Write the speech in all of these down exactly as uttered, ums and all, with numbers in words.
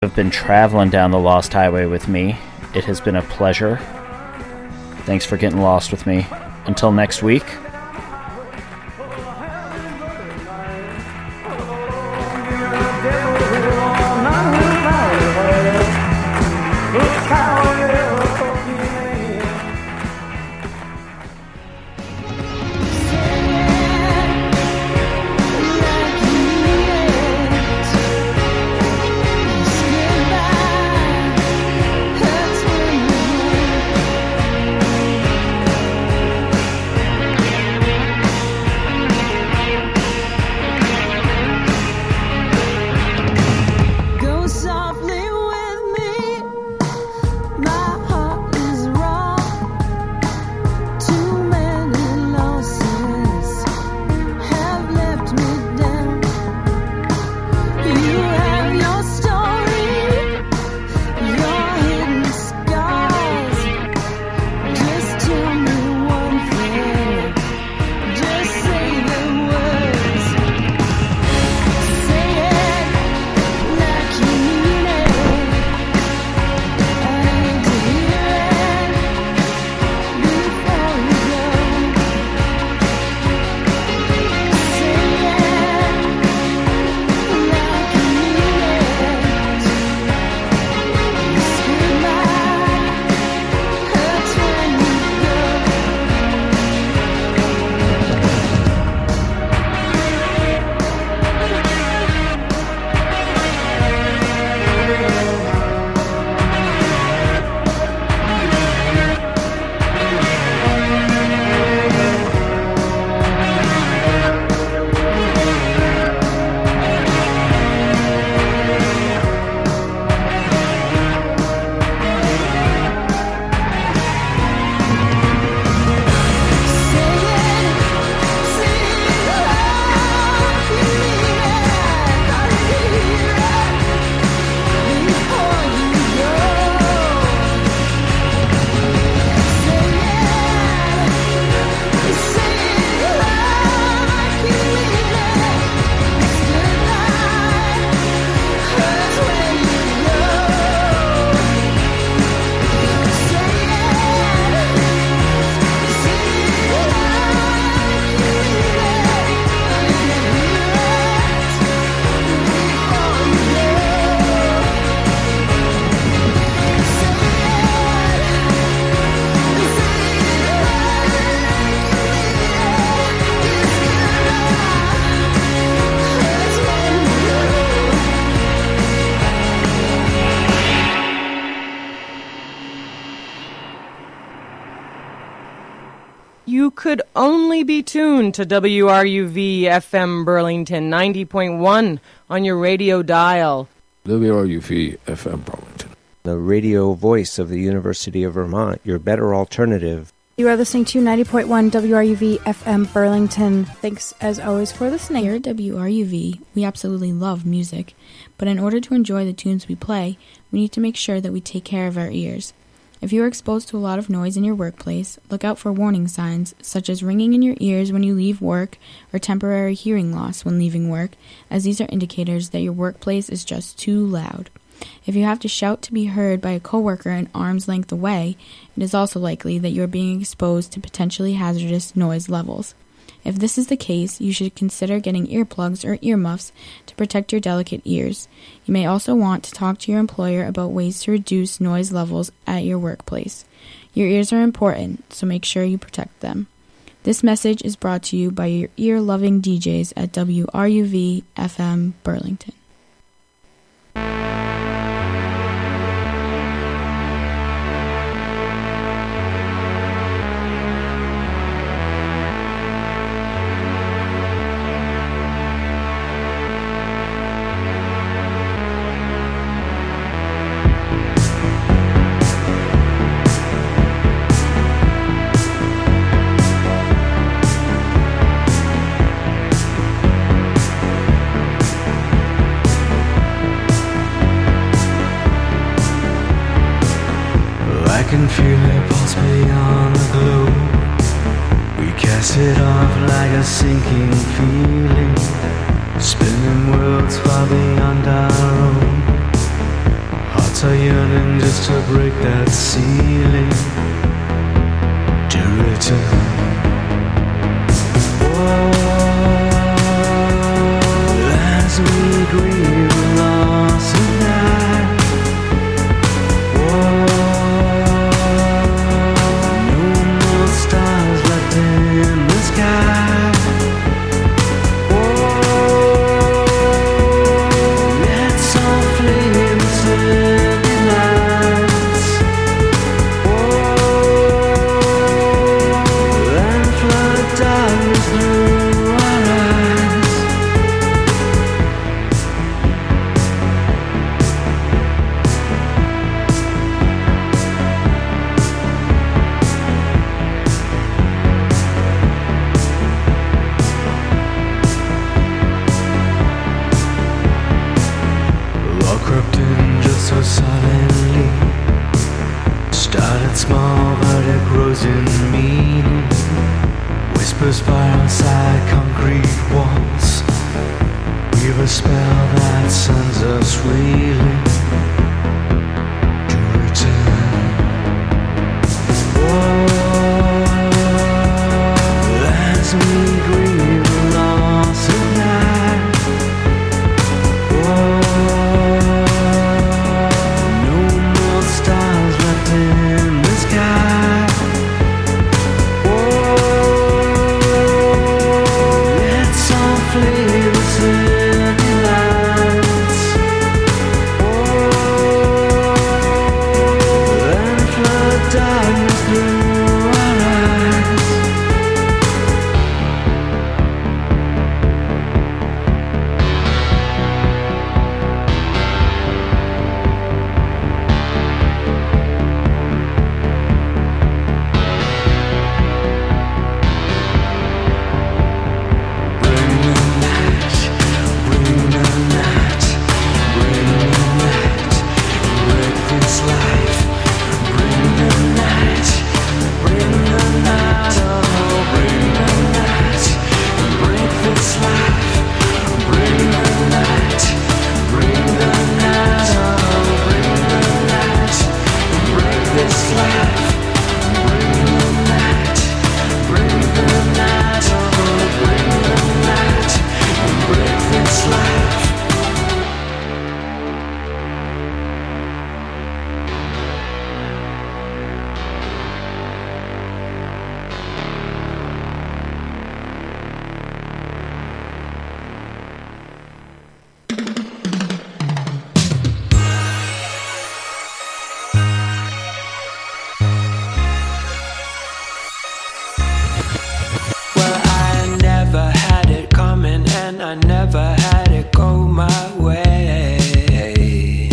Have been traveling down the Lost Highway with me. It has been a pleasure. Thanks for getting lost with me. Until next week. Could only be tuned to W R U V F M Burlington ninety point one on your radio dial. W R U V F M Burlington, the radio voice of the University of Vermont, your better alternative. You are listening to ninety point one W R U V F M Burlington. Thanks as always for listening. Here at W R U V, we absolutely love music, but in order to enjoy the tunes we play, we need to make sure that we take care of our ears. If you are exposed to a lot of noise in your workplace, look out for warning signs, such as ringing in your ears when you leave work or temporary hearing loss when leaving work, as these are indicators that your workplace is just too loud. If you have to shout to be heard by a coworker an arm's length away, it is also likely that you are being exposed to potentially hazardous noise levels. If this is the case, you should consider getting earplugs or earmuffs to protect your delicate ears. You may also want to talk to your employer about ways to reduce noise levels at your workplace. Your ears are important, so make sure you protect them. This message is brought to you by your ear-loving D Js at W R U V F M Burlington. can feel it pulse beyond the globe. We cast it off like a sinking feeling, spinning worlds far beyond our own. hearts are yearning just to break that ceiling, to return. Oh, as we grieve the loss of night. Oh, no more stars left in the sky. Oh, let softly the city lights. Oh, and flood darkness through our eyes. Law crept in just so silently. Started small, but it grows in meaning. Whispers fire outside concrete walls. Weave a spell that sends us reeling to return. Oh, as we grieve the loss of night. Oh, no more stars left in the sky. Oh, let softly the city lights. Oh, and flood darkness through our eyes. Bring the night, bring the night, bring the night, break this life. Bring the night, bring the night, oh, bring the night, break this life. Bring the night, bring the night, oh, bring the night, break this life. Bring the night, bring the night, oh, bring the night, break this life. Well, I never had it coming, and I never had it go my way.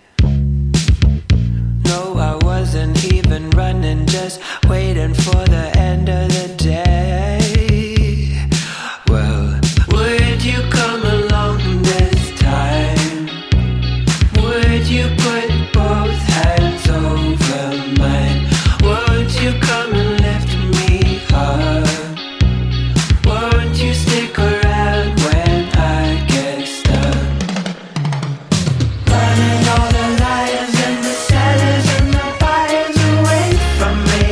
No, I wasn't even running, just waiting for the end of the day. Well, would you come along this time? Would you put both hands over mine? Would you come and lift me up? Won't you stick around when I get stuck? Running all the liars and the sellers and the buyers away from me.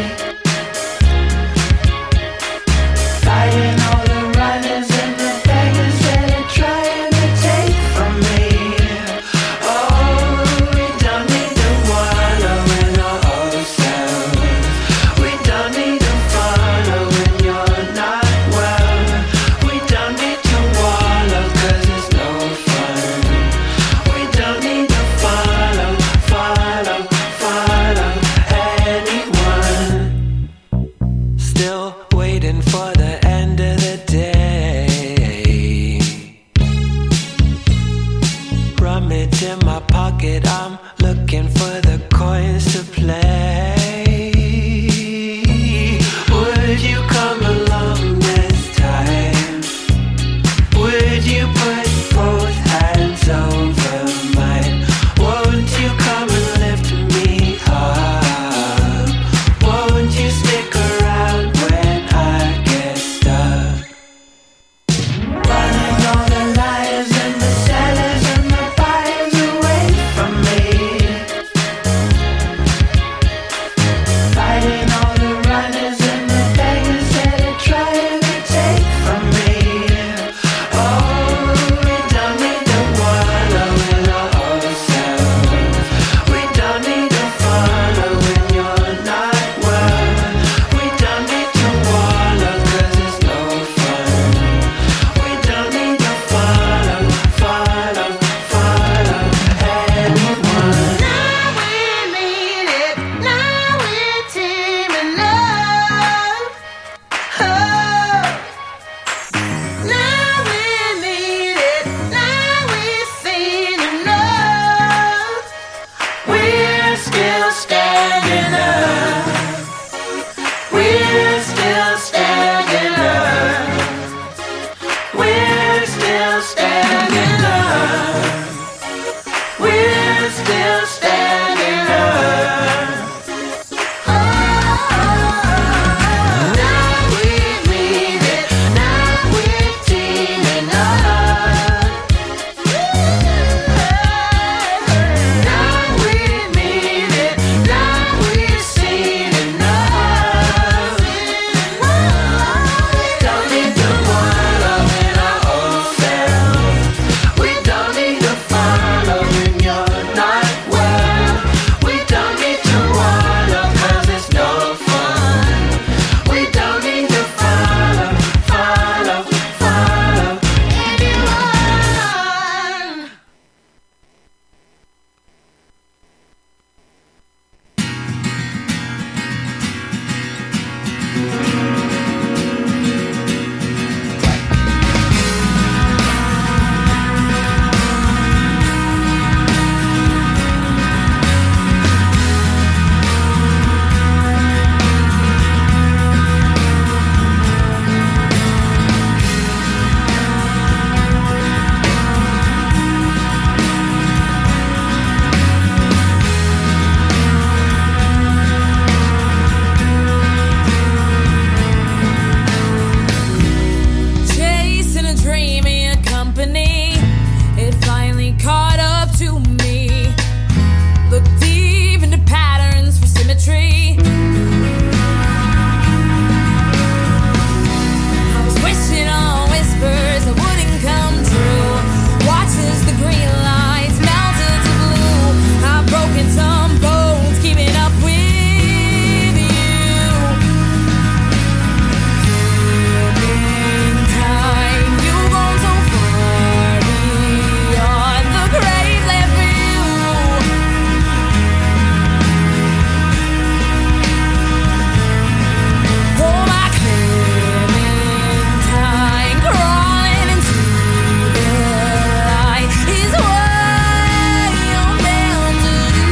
Fighting all the runners and the beggars that are trying to take from me. Oh, we don't need to wallow in our old selves. We don't need to follow when you're not well. We don't need to wallow 'cause it's no fun. We don't need to follow, follow, follow anyone. Still waiting for the end of the day. Rummage in my pocket, I'm looking for the coins to play. Would you come along this time? Would you put both hands over mine? Won't you come and lift me up? Won't you stick around when I get stuck? Running all the liars and the sellers and the buyers away from me. understanding her. Now we mean it, now we're teaming up. Now we mean it, now we've seen enough. Don't need to wind up in our own selves. We don't need to follow when you're not well. We don't need to wind up 'cause it's no fun. We don't need to follow, follow, follow anyone. Chasing a dream in company, it finally caught up to me. Look deep into patterns for symmetry. I was wishing on whispers that wouldn't come true. Watch as the green lights melted to blue. I've broken some bones, keeping up with you. In time, you've gone so far beyond the grave left view. Oh, my Clementine, crawling into the light is what you're meant to do.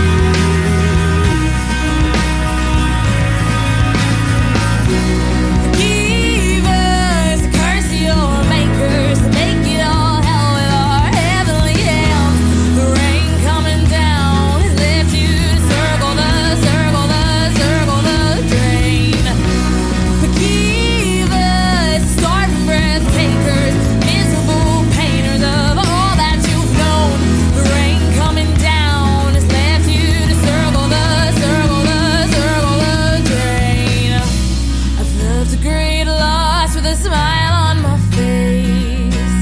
Forgive us the curse of your makers to make it all hell with our heavenly hands. The rain coming down has left you to circle the, circle the, circle the drain. Forgive us, starving breath takers, miserable painters of all that you've known. The rain coming down has left you to circle the, circle the, circle the drain. I've loved a great loss with a smile on my face.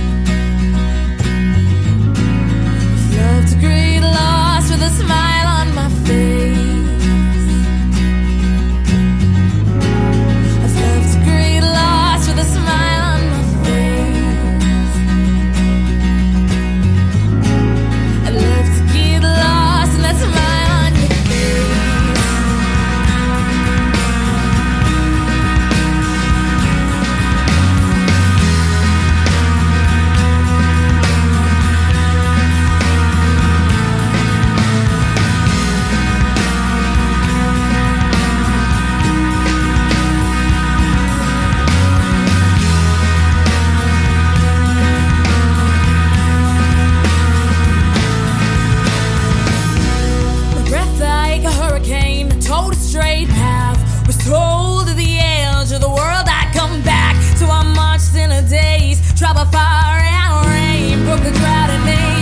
I've loved a great loss with a smile on my face. I've loved a great loss with a smile on my face. I love to get lost in that smile on your face. My breath like a hurricane, told a straight path. Was told at the edge of the world I'd come back. So I marched in a daze, trial by fire and rain, broke the crowd and made